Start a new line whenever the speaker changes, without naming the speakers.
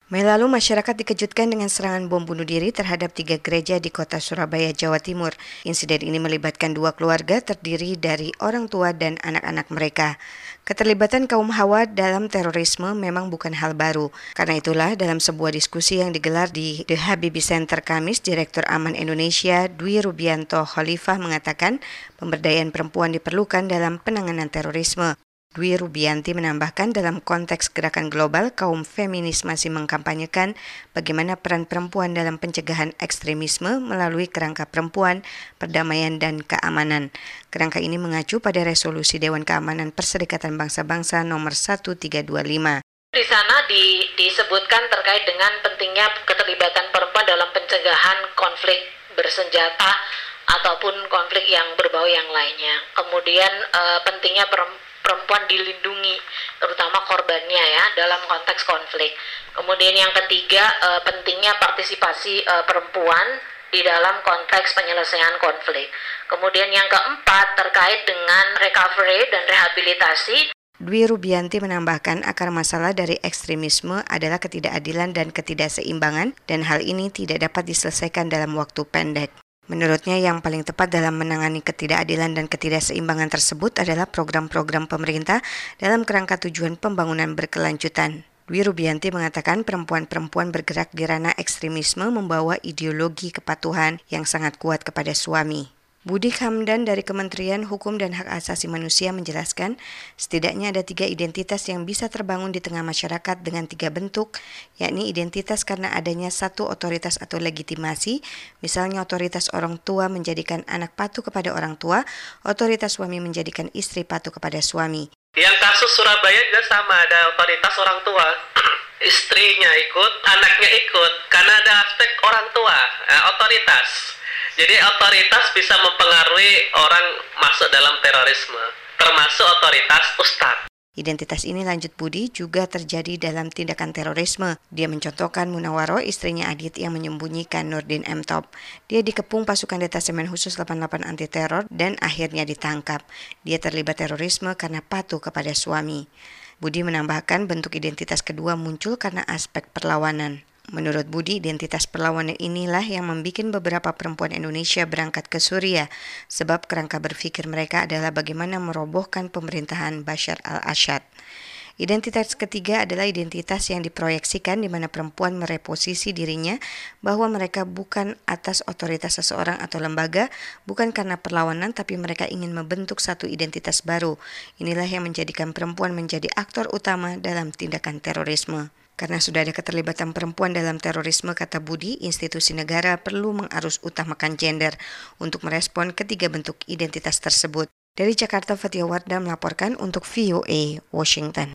Mei lalu masyarakat dikejutkan dengan serangan bom bunuh diri terhadap 3 gereja di kota Surabaya, Jawa Timur. Insiden ini melibatkan 2 keluarga terdiri dari orang tua dan anak-anak mereka. Keterlibatan kaum Hawa dalam terorisme memang bukan hal baru. Karena itulah dalam sebuah diskusi yang digelar di The Habibie Center Kamis, Direktur Aman Indonesia Dwi Rubianto Khalifah mengatakan pemberdayaan perempuan diperlukan dalam penanganan terorisme. Dwi Rubianti menambahkan dalam konteks gerakan global, kaum feminis masih mengkampanyekan bagaimana peran perempuan dalam pencegahan ekstremisme melalui kerangka perempuan, perdamaian, dan keamanan. Kerangka ini mengacu pada resolusi Dewan Keamanan Perserikatan Bangsa-Bangsa nomor 1325.
Di sana disebutkan terkait dengan pentingnya keterlibatan perempuan dalam pencegahan konflik bersenjata ataupun konflik yang berbau yang lainnya. Kemudian pentingnya perempuan dilindungi, terutama korbannya ya, dalam konteks konflik. Kemudian yang ketiga, pentingnya partisipasi perempuan di dalam konteks penyelesaian konflik. Kemudian yang keempat, terkait dengan recovery dan rehabilitasi.
Dwi Rubianti menambahkan akar masalah dari ekstremisme adalah ketidakadilan dan ketidakseimbangan, dan hal ini tidak dapat diselesaikan dalam waktu pendek. Menurutnya yang paling tepat dalam menangani ketidakadilan dan ketidakseimbangan tersebut adalah program-program pemerintah dalam kerangka tujuan pembangunan berkelanjutan. Dwi Rubianti mengatakan perempuan-perempuan bergerak di ranah ekstremisme membawa ideologi kepatuhan yang sangat kuat kepada suami. Budi Hamdan dari Kementerian Hukum dan Hak Asasi Manusia menjelaskan, setidaknya ada 3 identitas yang bisa terbangun di tengah masyarakat dengan 3 bentuk, yakni identitas karena adanya satu otoritas atau legitimasi, misalnya otoritas orang tua menjadikan anak patuh kepada orang tua, otoritas suami menjadikan istri patuh kepada suami.
Yang kasus Surabaya juga sama, ada otoritas orang tua, istrinya ikut, anaknya ikut, karena ada aspek orang tua, otoritas. Jadi otoritas bisa mempengaruhi orang masuk dalam terorisme, termasuk otoritas ustadz.
Identitas ini, lanjut Budi, juga terjadi dalam tindakan terorisme. Dia mencontohkan Munawaro, istrinya Adit yang menyembunyikan Nurdin M. Top. Dia dikepung pasukan detasemen khusus 88 anti teror dan akhirnya ditangkap. Dia terlibat terorisme karena patuh kepada suami. Budi menambahkan bentuk identitas kedua muncul karena aspek perlawanan. Menurut Budi, identitas perlawanan inilah yang membuat beberapa perempuan Indonesia berangkat ke Suriah, sebab kerangka berpikir mereka adalah bagaimana merobohkan pemerintahan Bashar al-Assad. Identitas ketiga adalah identitas yang diproyeksikan di mana perempuan mereposisi dirinya bahwa mereka bukan atas otoritas seseorang atau lembaga, bukan karena perlawanan, tapi mereka ingin membentuk satu identitas baru. Inilah yang menjadikan perempuan menjadi aktor utama dalam tindakan terorisme. Karena sudah ada keterlibatan perempuan dalam terorisme, kata Budi, institusi negara perlu mengarus utamakan gender untuk merespon ketiga bentuk identitas tersebut. Dari Jakarta, Fatia Wardah melaporkan untuk VOA Washington.